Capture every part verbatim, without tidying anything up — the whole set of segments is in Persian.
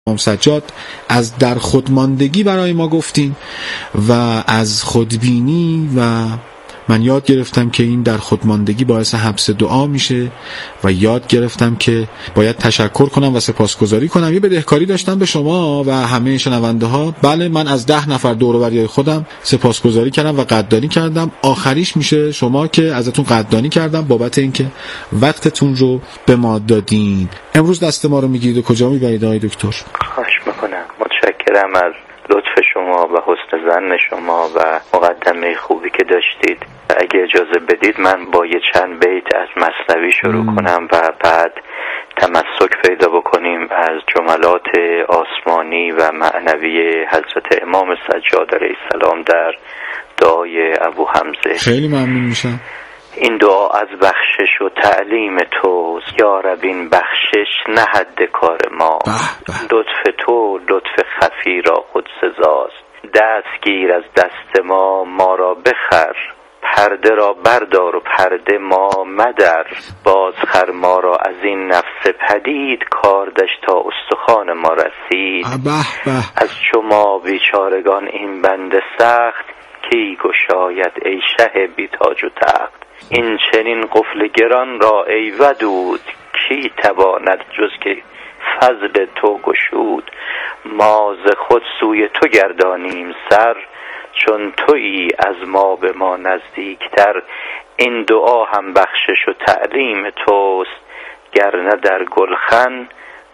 امام سجاد از در خودماندگی برای ما گفتین و از خودبینی و من یاد گرفتم که این در خودماندگی باعث حبس دعا میشه و یاد گرفتم که باید تشکر کنم و سپاسگزاری کنم. یه بدهکاری داشتم به شما و همه شنونده ها. بله، من از ده نفر دور و بریای خودم سپاسگزاری کردم و قدردانی کردم. آخریش میشه شما که ازتون قدردانی کردم بابت اینکه وقتتون رو به ما دادین. امروز دست ما رو میگیرید و کجا میبرید آقای دکتر؟ خواهش میکنم. متشکرم از لطف شما و حسن ظن شما و مقدمه خوبی که داشتید. اگه اجازه بدید من با یه چند بیت از مثنوی شروع م. کنم و بعد تمسک پیدا بکنیم از جملات آسمانی و معنوی حضرت امام سجاد علیه السلام در دعای ابو حمزه. خیلی ممنون میشم. این دعا از بخشش و تعلیم توست یا رب، این بخشش نه حد کار ما. لطف تو لطف خفی را خود سزاست، دستگیر از دست ما ما را بخر، پرده را بردار و پرده ما مدر، بازخر ما را از این نفس پدید، کاردش تا استخوان ما رسید. بح بح. از شما بیچارگان این بند سخت، کی گشاید ای شه بی تاج و تخت. این چنین قفل گران را ای ودود، کی تواند جز که فضل تو گشود. ما ز خود سوی تو گردانیم سر، چون تویی از ما به ما نزدیکتر. این دعا هم بخشش و تعلیم توست، گرنه در گلخن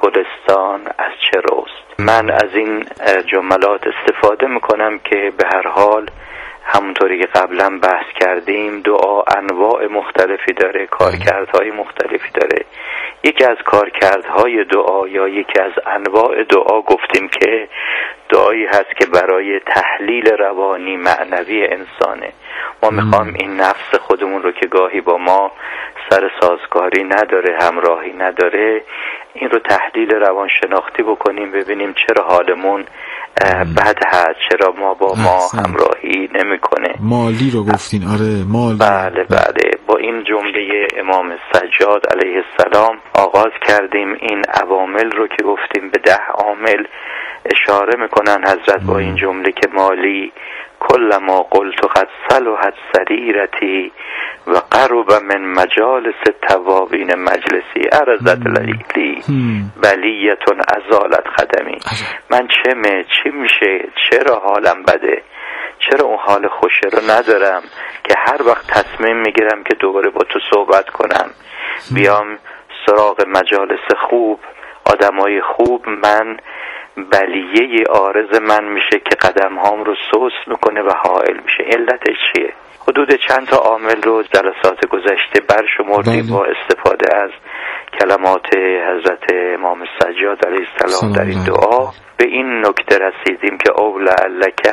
گلستان از چه رست. من از این جملات استفاده میکنم که به هر حال همونطوری که قبلا بحث کردیم دعا انواع مختلفی داره، کارکردهای مختلفی داره. یکی از کارکردهای دعا یا یکی از انواع دعا گفتیم که دعایی هست که برای تحلیل روانی معنوی انسانه. ما میخوام این نفس خودمون رو که گاهی با ما سر سازگاری نداره، همراهی نداره، این رو تحلیل روان شناختی بکنیم، ببینیم چرا حالمون بد هست، چرا ما با ما همراهی نمیکنه. مالی رو گفتین. آره مالی. بله بله. با این جمله امام سجاد علیه السلام آغاز کردیم. این عوامل رو که گفتیم به ده عامل اشاره میکنن حضرت با این جمله که مالی کل ما قلت قد صلحت سریرتی و قرب من مجالس التوابین مجلسی عرضت لیلی بلیتون ازالت خدمی. من چمه چی میشه، چرا حالم بده، چرا اون حال خوشه رو ندارم که هر وقت تصمیم میگیرم که دوباره با تو صحبت کنم، بیام سراغ مجالس خوب، آدمای خوب، من بلیه عارض من میشه که قدم هام رو سست میکنه و حائل میشه. علتش چیه؟ حدود چند تا عامل رو جلسات گذشته برشمردیم با استفاده از کلمات حضرت امام سجاد علیه السلام در این دعا. به این نکته رسیدیم که اولا لکه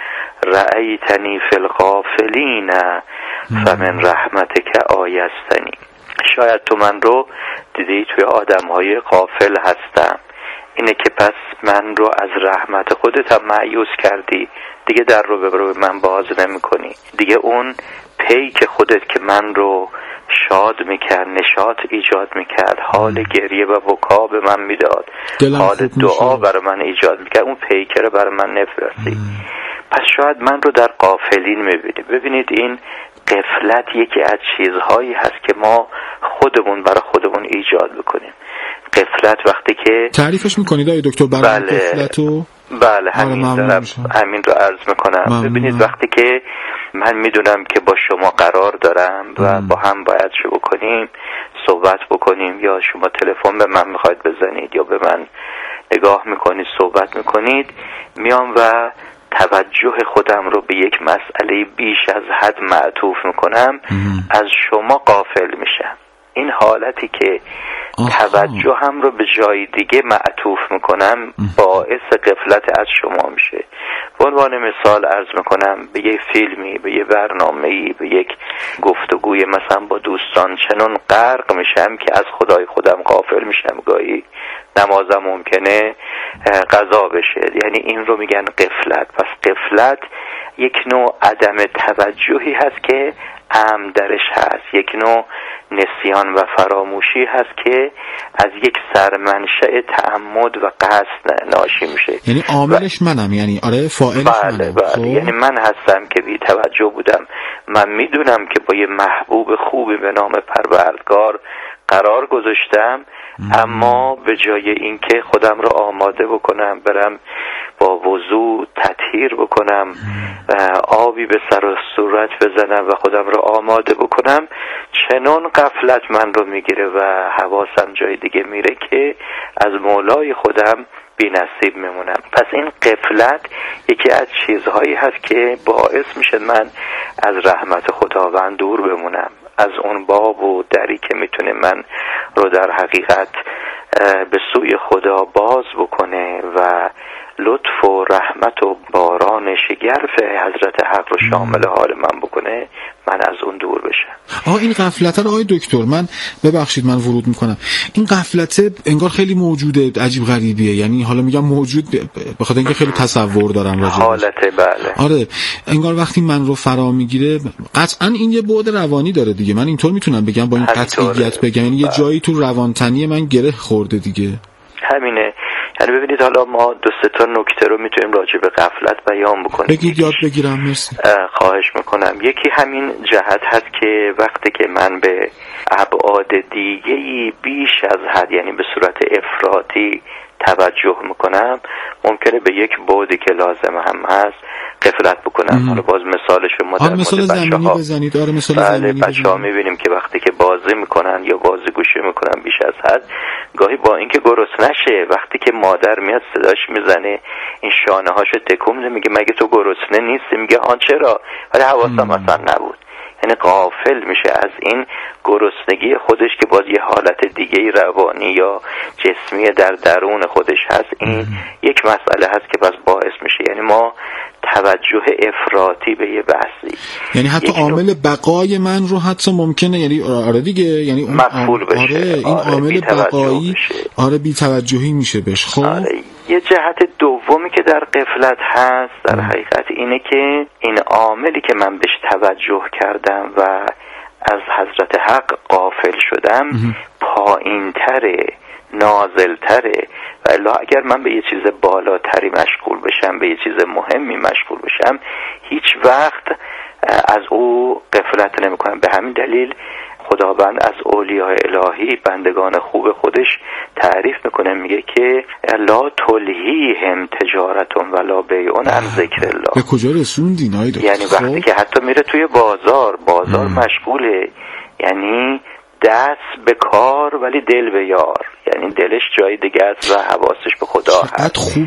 رأیتنی فی الغافلین فمن رحمتک آیستنی. شاید تو من رو دیدی توی آدمهای غافل هستم، اینه که پس من رو از رحمت خودت هم مایوس کردی، دیگه در رو به رو من باز نمی کنی، دیگه اون پیک خودت که من رو شاد میکرد، نشاط ایجاد میکرد، حال گریه و بکا به من میداد، حال دعا برای من ایجاد میکرد، اون پیک رو برای من نفرستی. پس شاید من رو در غافلین میبینی. ببینید این غفلت یکی از چیزهایی هست که ما خودمون برای خودمون ایجاد بکنیم. غفلت وقتی که تعریفش میکنید آقای دکتر برای بله غفلتو؟ بله همین دارم همین رو عرض میکنم. ممنون. ببینید وقتی که من میدونم که با شما قرار دارم و ام. با هم باید شو بکنیم، صحبت بکنیم، یا شما تلفن به من میخواید بزنید یا به من نگاه میکنید صحبت میکنید، میام و توجه خودم رو به یک مسئله بیش از حد معطوف میکنم، ام. از شما غافل میشم. این حالتی که توجه هم رو به جای دیگه معطوف میکنم باعث غفلت از شما میشه. به عنوان مثال عرض میکنم به یه فیلمی، به یه برنامه‌ای، به یک گفتگوی مثلا با دوستان چنون غرق میشم که از خدای خودم غافل میشم. گاهی نمازم ممکنه قضا بشه، یعنی این رو میگن غفلت. پس غفلت یک نوع عدم توجهی هست که عام درش هست، یک نوع نسیان و فراموشی هست که از یک سرمنشأ تعمد و قصد ناشی میشه. یعنی عاملش منم، یعنی آره فاعلش بله منم. بله. خب. یعنی من هستم که بی توجه بودم. من میدونم که با یه محبوب خوبی به نام پروردگار قرار گذاشتم، اما به جای اینکه خودم رو آماده بکنم برم با وضو تطهیر بکنم، آبی به سر و صورت بزنم و خودم رو آماده بکنم، چنان غفلت من رو میگیره و حواسم جای دیگه میره که از مولای خودم بی نصیب میمونم. پس این غفلت یکی از چیزهایی هست که باعث میشه من از رحمت خداوند دور بمونم، از اون باب و دری که میتونه من رو در حقیقت به سوی خدا باز بکنه و لطف و رحمت و باران شگرف حضرت حق رو شامل حال من بکنه، من از اون دور بشم. آه این غفلت رو آقای دکتر، من ببخشید من ورود میکنم، این غفلت انگار خیلی موجوده، عجیب غریبیه، یعنی حالا میگم موجود به خاطر اینکه خیلی تصور دارم راجعش. حالته بله. آره انگار وقتی من رو فرا میگیره، قطعا این یه بعد روانی داره دیگه، من اینطور میتونم بگم با این قطعیت بگم، یعنی یه جایی تو روانتنی من گره خورده دیگه. همینه. یعنی ببینید حالا ما دو سه تا نکته رو میتونیم راجع به غفلت بیان بکنیم. بگید یاد بگیرم. مرسی. خواهش میکنم. یکی همین جهت هست که وقتی که من به ابعاد دیگه‌ای بیش از حد، یعنی به صورت افراطی توجه میکنم، ممکنه به یک بعدی که لازم هم هست غفلت بکنم. حالا باز مثالش رو ما در مورد مثال زمینی بچه‌ها بزنید. آره مثال بله زمینی بچه‌ها میبینیم که وقتی که بازی میکنن یا بازی گوشی میکنن بیش از حد، گاهی با اینکه گرسنه نشه، وقتی که مادر میاد صداش میزنه، این شانه هاشو تکون میده، میگه مگه تو گرسنه نیستی؟ میگه آن چرا؟ ولی حواسم اصلا نبود. یعنی غافل میشه از این گرسنگی خودش که باز یه حالت دیگه روانی یا جسمی در درون خودش هست. این یک مسئله هست که باز باعث میشه یعنی ما توجه افراطی به یه بحثی، یعنی حتی عامل بقای من رو حتی ممکنه، یعنی آره دیگه، یعنی اون مقفول بشه. آره این آره عامل بقایی بشه. آره بی توجهی میشه بهش. خب آره. یه جهت دومی که در غفلت هست در حقیقت اینه که این عاملی که من بهش توجه کردم و از حضرت حق غافل شدم پایین تره، نازل تره، و الا اگر من به یه چیز بالاتری مشغول بشم، به یه چیز مهمی مشغول بشم، هیچ وقت از او غفلت نمی کنم. به همین دلیل خداوند از اولیاء الهی بندگان خوب خودش تعریف میکنه، میگه که لا تلهیهم تجارتون ولا بیعون عن ذکر الله. به کجا رسوندین آید؟ یعنی وقتی که حتی میره توی بازار بازار ام. مشغوله، یعنی دست به کار ولی دل به یار، یعنی دلش جای دیگه است و حواسش به خدا هست. خوب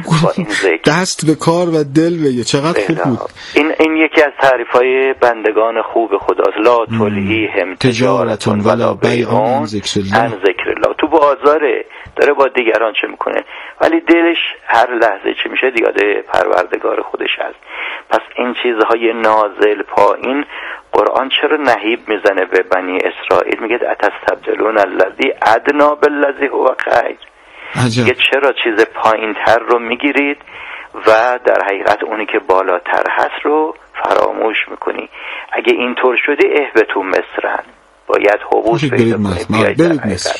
دست به کار و دل به یار، چقدر خوب بود. این این یکی از تعریف‌های بندگان خوب خداست. لا تلهیهم تجارتون ولا بیعون عن ذکر الله. تو بازاره داره با دیگران چه میکنه ولی دلش هر لحظه چه میشه یاد پروردگار خودش هست. پس این چیزهای نازل پایین قرآن چرا نهیب میزنه به بنی اسرائیل؟ میگه اتستبدلون الذی ادنا بالذی هو خیر. میگه چرا چیز پایین تر رو میگیرید و در حقیقت اونی که بالاتر هست رو فراموش میکنی. اگه اینطور شدی اهبتو مصرن، باید حبوط پیدا کنی، بیاید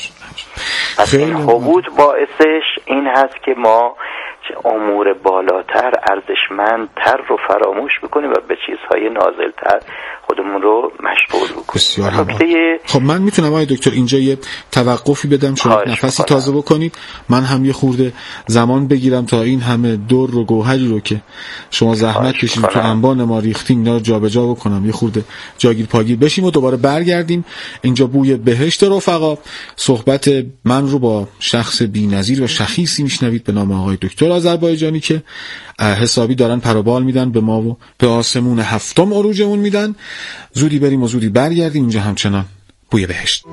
پس این حبوط باعثش این هست که ما امور بالاتر ارزشمندتر رو فراموش بکنیم و به چیزهای نازلتر خودمون رو مشغول بکنیم. بسیار همه. خب من میتونم آقای دکتر اینجا یه توقفی بدم، شما نفسی تازه بکنید، من هم یه خورده زمان بگیرم تا این همه دور و گوهری رو که شما زحمت کشیدید تو انبان ما ریختین اینا رو جابجا بکنم، یه خورده جاگیر پاگیر بشیم و دوباره برگردیم. اینجا بوی بهشت رفقا، صحبت من رو با شخص بی‌نظیر و شخیصی میشنوید به نام آقای دکتر آذربایجانی که حسابی دارن پروبال میدن به ما و به آسمون هفتم عروجمون میدن. زودی بریم و زودی برگردیم. اینجا همچنان بوی بهشت.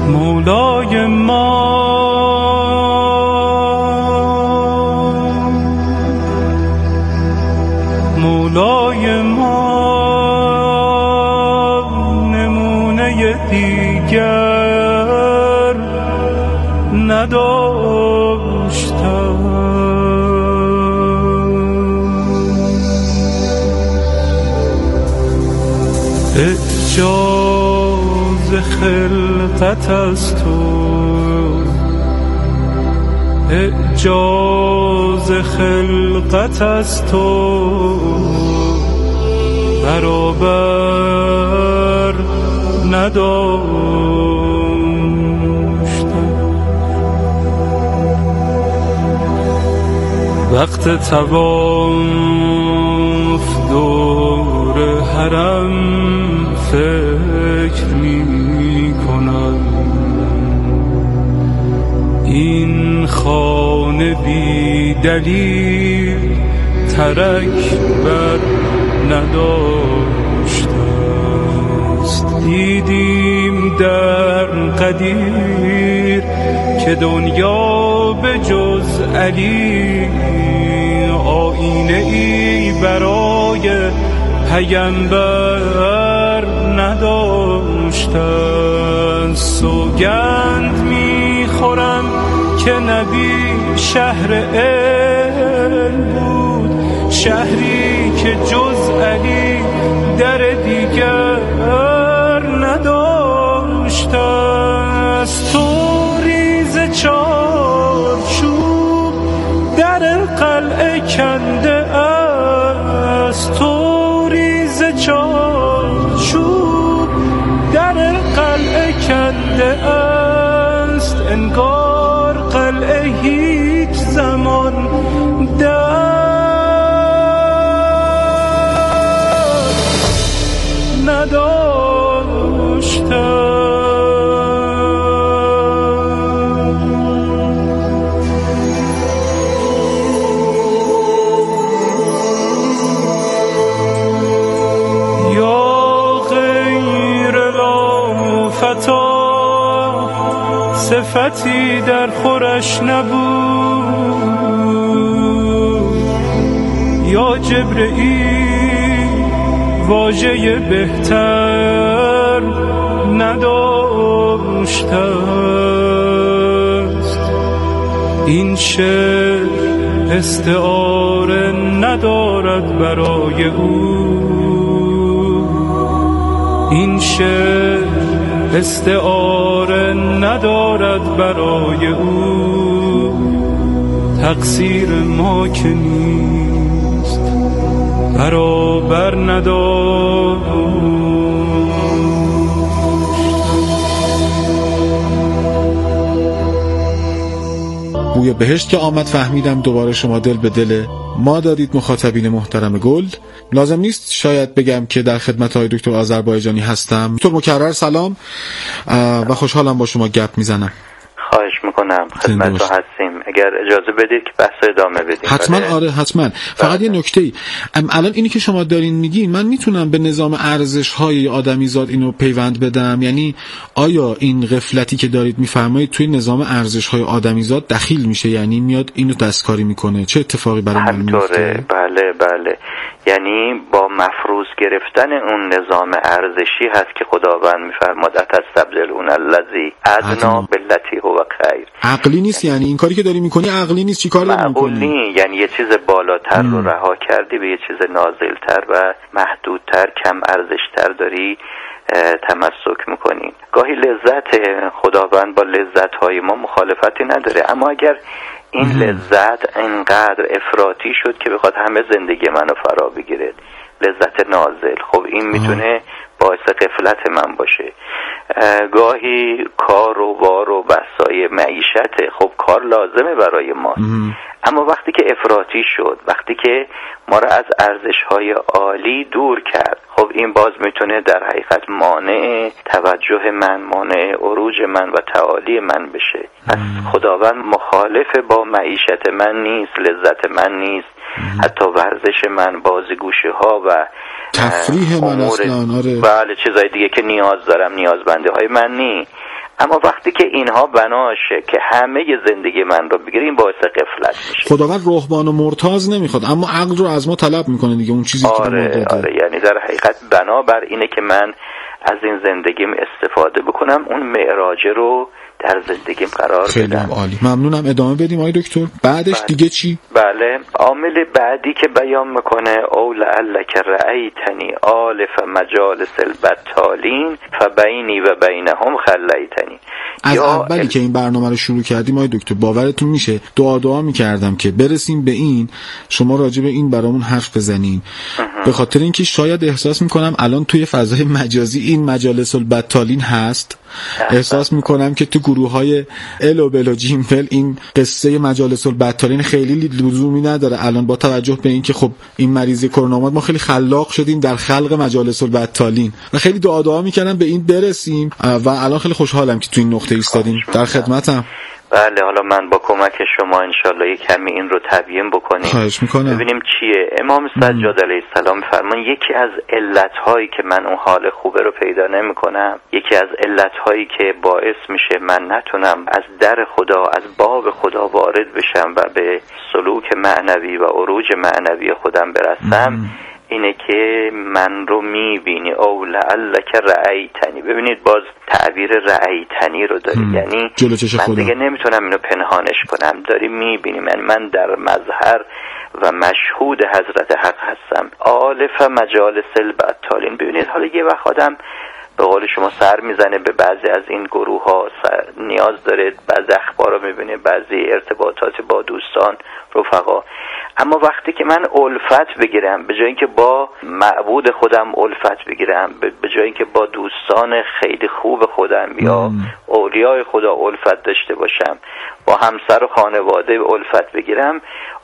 مولای ما مولای ما نمونه دیگر نداشتم. اعجاز خلقت از تو، اعجاز خلقت از تو برابر نداشتم. وقت طواف دور حرم فکر می کنم این خانه بی دلیل ترک بر نداشته است. دیدیم در قدیر که دنیا به جز علی آینه ای برای پیامبر نداشته. سوگند میخورم که نبی شهر علم بود، شهری که جز علی در دیگر نداشته است. تو ریز چارچوب در قلعه کنده است، تو ریز چارچوب در قلعه کنده است. انگار قلعه هیچ زمان در نداشته. صفتی در خورش نبود، یا جبرئیل واژه بهتر نداشته است. این شعر استعاره ندارد برای او، این شعر استعاره ندارد برای او. تقصیر ما که نیست برابر نداشت. بوی بهشت که آمد فهمیدم دوباره شما دل به دل ما دادید. مخاطبین محترم گل، لازم نیست شاید بگم که در خدمت های دکتر آذربایجانی هستم. دکتر مکرر سلام و خوشحالم با شما گپ میزنم. خواهش میکنم، خدمت رو هستیم. اگر اجازه بدید که بحث ادامه بدیم. حتما بله. آره حتما. فقط یه نکته‌ای، الان اینی که شما دارین میگین من میتونم به نظام ارزش های آدمیزاد اینو پیوند بدم؟ یعنی آیا این غفلتی که دارید میفرمایید توی نظام ارزش های آدمیزاد دخیل میشه؟ یعنی میاد اینو دستکاری میکنه؟ چه اتفاقی برای من میفته؟ بله بله، یعنی با مفروض گرفتن اون نظام ارزشی هست که خداوند میفرماد اتستبدلون الذی ادنا باللتی هو خیر. عقلی نیست، یعنی این کاری که داری میکنی عقلی نیست. چیکار داری میکنی؟ یعنی یه چیز بالاتر رو رها کردی به یه چیز نازلتر و محدودتر، کم ارزشتر داری تمسک میکنی. گاهی لذت خداوند با لذت های ما مخالفتی نداره، اما اگر این لذت اینقدر افراطی شد که بخواد همه زندگی منو فرا بگیره، لذت نازل، خب این میتونه باعث غفلت من باشه. گاهی کار و بار و بسای معیشت، خب کار لازمه برای ما، اما وقتی که افراطی شد، وقتی که ما را از ارزش‌های عالی دور کرد، خب این باز میتونه در حقیقت مانع توجه من، مانع عروج من و تعالی من بشه. پس خداوند مخالف با معیشت من نیست، لذت من نیست، حتی ورزش من، بازیگوشی ها و تفریح من اصلا، آره بله چیزای دیگه که نیاز دارم، نیازمنده های من نی. اما وقتی که اینها بناشه که همه زندگی من رو بگیره، این باعث غفلت میشه. خداوند رهبان و مرتاض نمیخواد، اما عقل رو از ما طلب میکنه دیگه، اون چیزی آره، که به ما داده. آره، یعنی در حقیقت بنابر اینه که من از این زندگیم استفاده بکنم، اون معراج رو در زندگیم قرار بدم. خیلی عالی، ممنونم. ادامه بدیم آقای دکتر. بعدش بله. دیگه چی؟ بله، عامل بعدی که بیان میکنه او لعلک رأیتنی آلف مجالس البطالین فبینی و بینهم خلیتنی. از یا اولی ال... که این برنامه رو شروع کردیم آقای دکتر، باورتون میشه دعا دعا میکردم که برسیم به این، شما راجع به این برامون حرف بزنین، به خاطر اینکه شاید احساس میکنم الان توی فضای مجازی این مجالس البطالین هست. احساس میکنم که تو گروه‌های ال و بل و جیمفل این قصه مجالس البطالین خیلی لزومی نداره الان، با توجه به اینکه خب این مریضی کرونا اومد، ما خیلی خلاق شدیم در خلق مجالس البطالین و خیلی دعا دعا میکنم به این برسیم و الان خیلی خوشحالم که تو این نقطه ایستادیم. در خدمتم. بله، حالا من با کمک شما انشالله یک کمی این رو تبیین بکنیم. خواهش میکنم. ببینیم چیه. امام سجاد علیه السلام فرمان یکی از علتهایی که من اون حال خوبه رو پیدا نمی کنم، یکی از علتهایی که باعث میشه من نتونم از در خدا، از باب خدا وارد بشم و به سلوک معنوی و عروج معنوی خودم برسم، مم. اینه که من رو میبینی او لعلک رأیتنی. ببینید باز تعبیر رأیتنی رو داری، یعنی من دیگه نمیتونم اینو پنهانش کنم، داری میبینی من من در مظهر و مشهود حضرت حق هستم. آلف مجالس البطالین. ببینید حالا یه وقت آدم به قول شما سر میزنه به بعضی از این گروه ها، نیاز داره بعضی اخبار رو میبینه، بعضی ارتباطات با دوستان، رفقا، اما وقتی که من الفت بگیرم، به جای اینکه با معبود خودم الفت بگیرم، به جای اینکه با دوستان خیلی خوب خودم یا اولیای خدا الفت داشته باشم، با همسر و خانواده الفت بگیرم،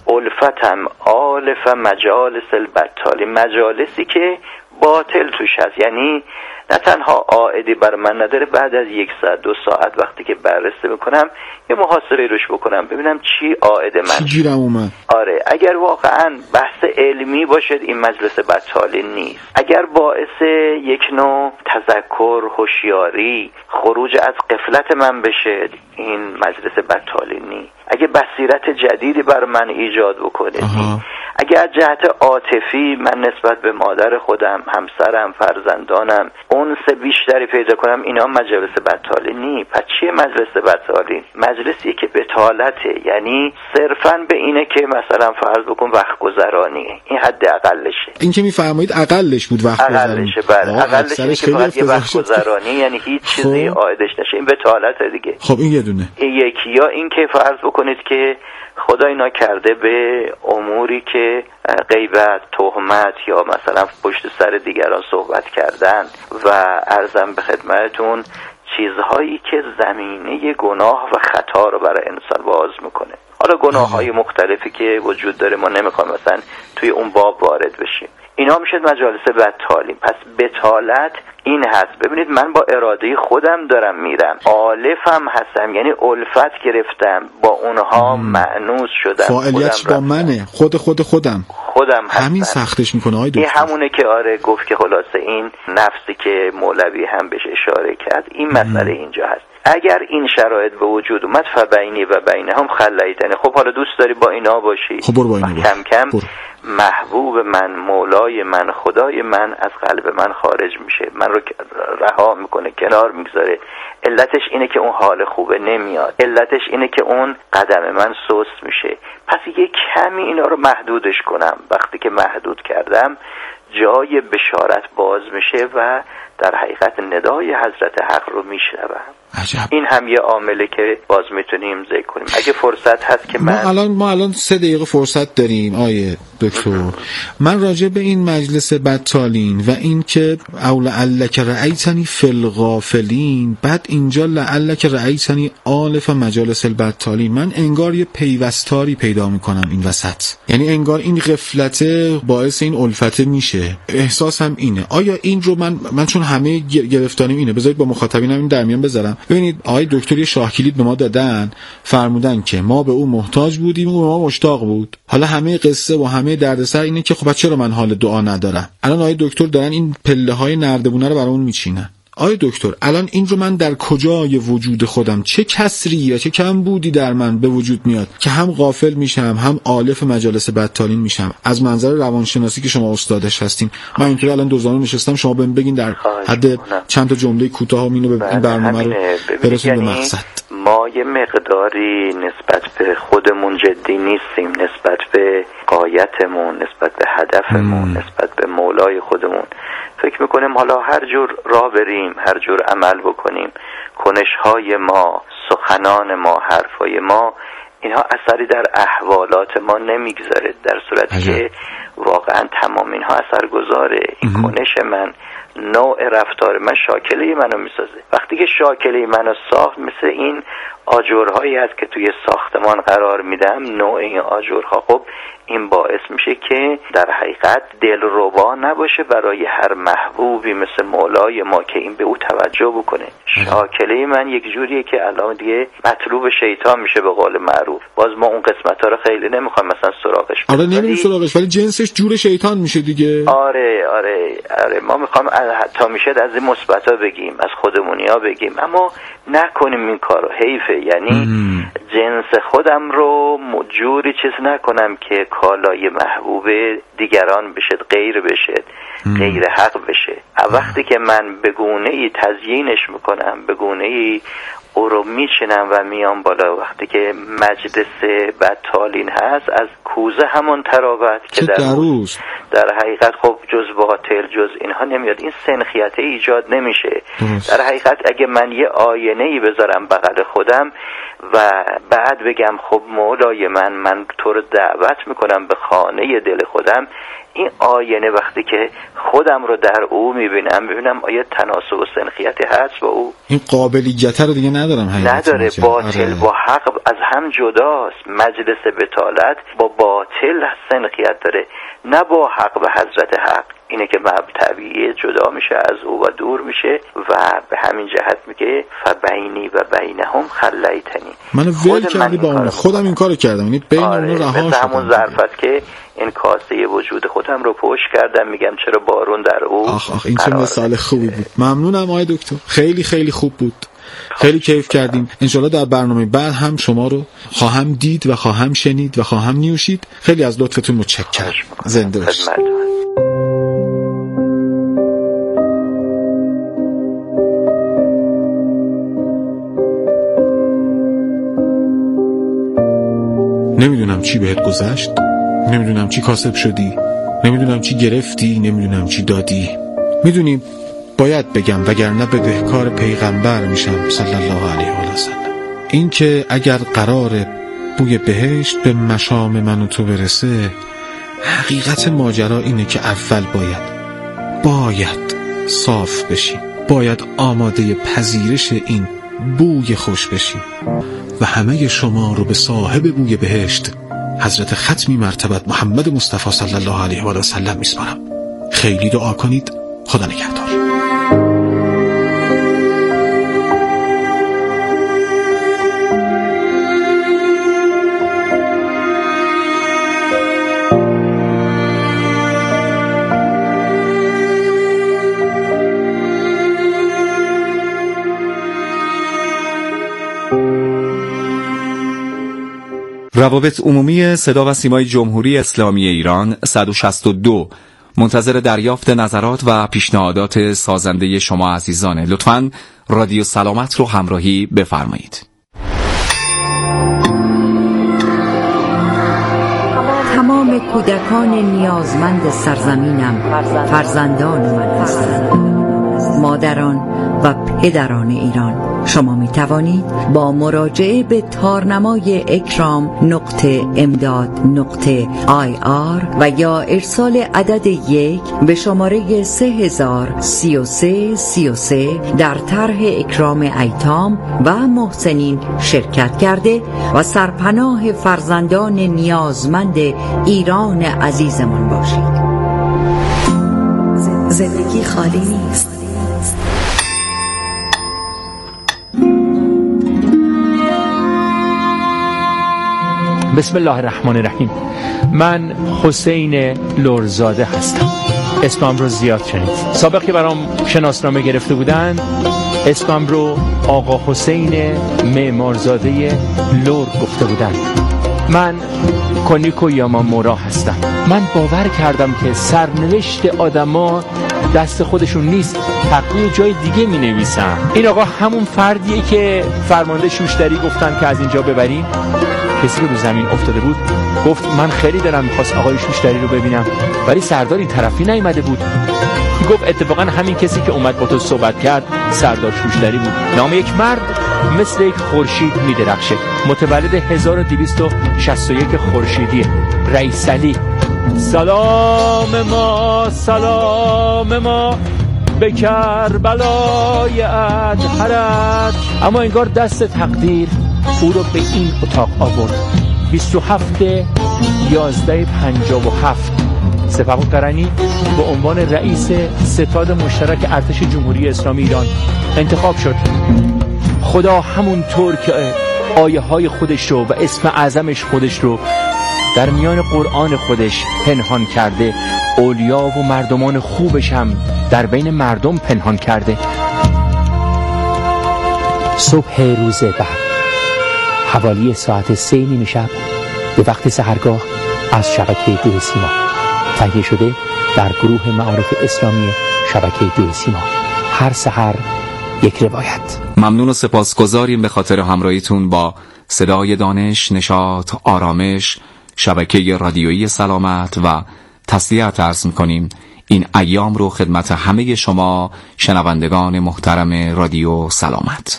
الفتم آلف مجالس البطالین، مجالسی که باطل توش هست، یعنی نه تنها عائدی بر من نداره، بعد از یک ساعت دو ساعت وقتی که بررسی میکنم یه محاسبه روش بکنم ببینم چی عائد من، چی گیرم اومد. آره، اگر واقعا بحث علمی باشد این مجلس بطالین نیست. اگر باعث یک نوع تذکر، هوشیاری، خروج از غفلت من بشه این مجلس بطالین نیست. اگه بصیرت جدیدی بر من ایجاد بکنه، اگه از جهت عاطفی من نسبت به مادر خودم، همسرم، فرزندانم انس بیشتری پیدا کنم، اینا مجلس بطالین نیست. پس چیه مجلس بطالین؟ مجلسی که بطالته، یعنی صرفاً به اینه که مثلا فرض بکن وقت گذرانی، این حد اقلشه. این که میفرمایید اقلش بود وقت گذرانی. اقلشه، بله، اقلش اینه که فقط یه وقت گذرانی، یعنی هیچ چیزی عائدش نشه، این بطالته دیگه. خب این یه دونه. این یکی. یا این که فرض بکنید که خدای ناکرده به اموری که غیبت، تهمت یا مثلا پشت سر دیگران صحبت کردن و عرضم به خدمتتون چیزهایی که زمینه گناه و خطا رو برای انسان باز میکنه. حالا گناه های مختلفی که وجود داره، ما نمیخوایم مثلا توی اون باب وارد بشیم، اینا میشه مجالس بطالین. پس بطالت این هست. ببینید من با اراده خودم دارم میرم، آلفم هستم، یعنی الفت گرفتم، با اونها مأنوس شدم، فاعلیتش با منه، خود خود خودم خودم هستم. همین سختش میکنه آقای دکتر. این همونه که آره گفت که خلاصه این نفسی که مولوی هم بهش اشاره کرد، این مسئله اینجا هست. اگر این شرایط به وجود اومد فبینی و بینهم خلیتنی. خب حالا دوست داری با اینا باشی، خب برو با اینا کم کم برو. محبوب من، مولای من، خدای من از قلب من خارج میشه، من رو رها میکنه، کنار میگذاره. علتش اینه که اون حال خوبه نمیاد، علتش اینه که اون قدم من سست میشه. پس یه کمی اینا رو محدودش کنم. وقتی که محدود کردم جای بشارت باز میشه و در حقیقت ندای حضرت حق رو میشنوم. این هم یه عامله که باز میتونیم ذکر کنیم اگه فرصت هست که من ما الان ما الان سه دقیقه فرصت داریم آیه دکتر. من راجع به این مجلس بطالین و این که او لعلک رأیتنی فی الغافلین، بعد اینجا لعلک رأیتنی آلف مجالس البطالین، من انگار یه پیوستاری پیدا میکنم این وسط، یعنی انگار این غفلت باعث این الفت میشه. احساسم اینه. آیا این رو من من چون همه گرفتاریم اینه، بذارید با مخاطبینم این در میان بذارم. ببینید آقای دکتر یه شاه کلید به ما دادن، فرمودن که ما به او محتاج بودیم، او به ما مشتاق بود. حالا همه قصه و همه دردسر اینه که خب چرا من حال دعا ندارم؟ الان آقای دکتر دارن این پله های نردبونه رو برامون میچینن. آیا دکتر الان این رو من در کجای وجود خودم، چه کسری یا چه کمبودی در من به وجود میاد که هم غافل میشم هم آلف مجالس بدتالین میشم؟ از منظر روانشناسی که شما استادش هستین، من اینطوری الان دو زانو نشستم، شما بهم بگین در حد چند تا جمله کوتاه اینو به این برنامه رو برسونیم به مقصد. ما یه مقداری نسبت به خودمون جدی نیستیم، نسبت به غایتمون، نسبت به هدفمون، مم. نسبت به مولای خودمون. فکر میکنیم حالا هر جور راه بریم، هر جور عمل بکنیم، کنش‌های ما، سخنان ما، حرفای ما، اینها اثری در احوالات ما نمیگذاره، در صورتی که واقعا تمام اینها اثر گذاره. این مم. کنش من، نوع رفتار من شاکله منو میسازه. وقتی که شاکله منو ساخت، مثل این آجرهایی هست که توی ساختمان قرار میدم، نوع این آجرها، خب این باعث میشه که در حقیقت دلربا نباشه برای هر محبوبی مثل مولای ما که این به او توجه بکنه. شاکله من یک جوریه که الان دیگه مطلوب شیطان میشه به قول معروف. باز ما اون قسمت ها رو خیلی نمیخوایم مثلا سراغش بریم. آره نمیریم سراغش، ولی جنسش جور شیطان میشه دیگه. آره آره آره ما میخوایم تا میشه از این مثبتا بگیم، از خودمونیا بگیم، اما نکنیم این کارو. حیفه. یعنی مم. جنس خودم رو جوری چیز نکنم که کالای محبوب دیگران بشه، غیر بشه، غیر حق بشه. وقتی که من به گونه‌ای تزیینش میکنم، به گونه‌ای او رو میشنم و میام بالا، وقتی که مجلس بدتالین هست، از کوزه همون تراوت که در روز در حقیقت خب جز باطل جز اینها نمیاد، این سنخیت ایجاد نمیشه. در حقیقت اگه من یه آینه‌ای بذارم بغل خودم و بعد بگم خب مولای من من تو رو دعوت میکنم به خانه دل خودم، این آینه وقتی که خودم رو در او میبینم، ببینم آیا تناسب و سنخیتی هست با او؟ این قابلیت رو دیگه ندارم. نداره. باطل آره. با حق از هم جداست. مجلس بتالت با باطل سنخیت داره، نه با حق و حضرت حق. اینه که مب طبیعی جدا میشه از او و دور میشه و به همین جهت میگه فبینی و بینهم خلیتنی. منو ول کردی با اون، خودم این کارو کردم، یعنی بین آره. اون رها شدم. همون ظرفت که این کاسه وجود خودم رو پشت کردم، میگم چرا بارون در او. آخ آخ این چه مثال خوبی بود. ممنونم آقای دکتر، خیلی خیلی خوب بود. خیلی کیف کردیم. انشالله در برنامه بعد هم شما رو خواهم دید و خواهم شنید و خواهم نیوشید. خیلی از لطفتون متشکرم. زنده باشید. نمیدونم چی بهت گذشت، نمیدونم چی کاسب شدی، نمیدونم چی گرفتی، نمیدونم چی دادی. میدونیم باید بگم وگرنه بدهکار پیغمبر میشم صلی الله علیه و سلم. این که اگر قراره بوی بهشت به مشام من و تو برسه، حقیقت ماجرا اینه که اول باید باید صاف بشیم، باید آماده پذیرش این بوی خوش بشیم و همه شما رو به صاحب بوی بهشت حضرت ختمی مرتبت محمد مصطفی صلی الله علیه و سلم میسپارم. خیلی دعا کنید. خدا نگهدار. روابط عمومی صدا و سیمای جمهوری اسلامی ایران صد و شصت و دو منتظر دریافت نظرات و پیشنهادات سازنده شما عزیزانه. لطفاً رادیو سلامت رو همراهی بفرمایید. تمام کودکان نیازمند سرزمینم فرزندان من هستند. مادران و پدران ایران، شما می توانید با مراجعه به تارنمای اکرام نقطه امداد نقطه آی آر و یا ارسال عدد یک به شماره سه هزار سی و سه سی و سه در طرح اکرام ایتام و محسنین شرکت کرده و سرپناه فرزندان نیازمند ایران عزیزمان باشید. زندگی خالی نیست. بسم الله الرحمن الرحیم. من حسین لرزاده هستم. اسمم رو زیاد شنید. سابق که برام شناسنامه گرفته بودن اسمم رو آقا حسین معمارزاده لور گفته بودن. من کنیکو یامامورا هستم. من باور کردم که سرنوشت آدما دست خودشون نیست، تقدیر جای دیگه می نویسن. این آقا همون فردیه که فرمانده شوشتری گفتن که از اینجا ببریم. کسی که رو زمین افتاده بود گفت من خیلی دلم میخواست آقای شوشتری رو ببینم، ولی سردار این طرفی نیامده بود. گفت اتفاقا همین کسی که اومد با تو صحبت کرد سردار شوشتری بود. نام یک مرد مثل یک خورشید میدرخشه، متولد هزار و دویست و شصت و یک خورشیدی، رئیس علی. سلام ما سلام ما به کربلای اطهرت. اما انگار دست تقدیر او رو به این اتاق آورد. بیست و هفت یازده پنجاه و هفت سپهبد به عنوان رئیس ستاد مشترک ارتش جمهوری اسلامی ایران انتخاب شد. خدا همونطور که آیه های خودش رو و اسم اعظمش خودش رو در میان قرآن خودش پنهان کرده، اولیا و مردمان خوبش هم در بین مردم پنهان کرده. صبح روز بعد حوالی ساعت سه نیم شب به وقت سحرگاه از شبکه دو سیما تهیه شده در گروه معارف اسلامی شبکه دو سیما. هر سحر یک روایت. ممنون و سپاسگزاریم به خاطر همراهیتون با صدای دانش، نشاط، آرامش، شبکه رادیویی سلامت و تسلیت عرض می‌کنیم. این ایام رو خدمت همه شما شنوندگان محترم رادیو سلامت.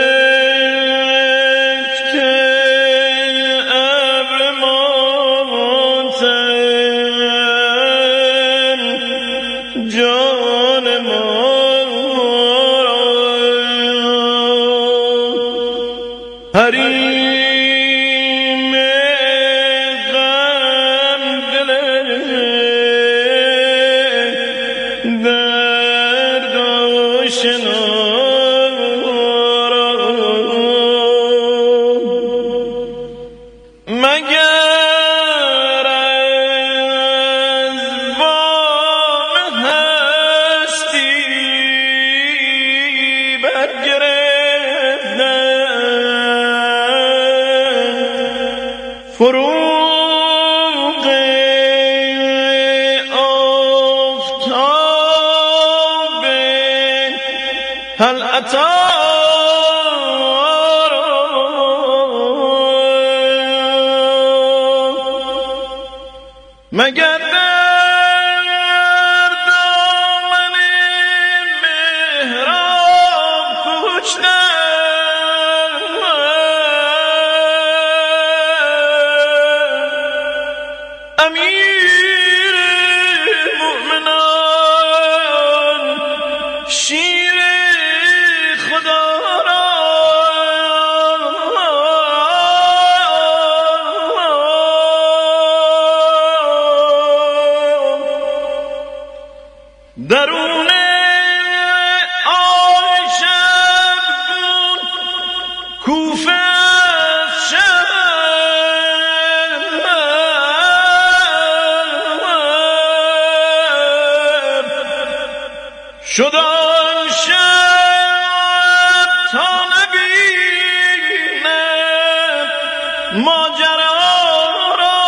هل أتى مگر در دامن محراب کشتن امیر مؤمنان شیر خدا را درون آی شبگون کوفه شب شد آن شب تا نبیند ماجرا را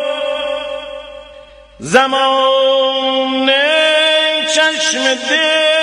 زمان چشم دل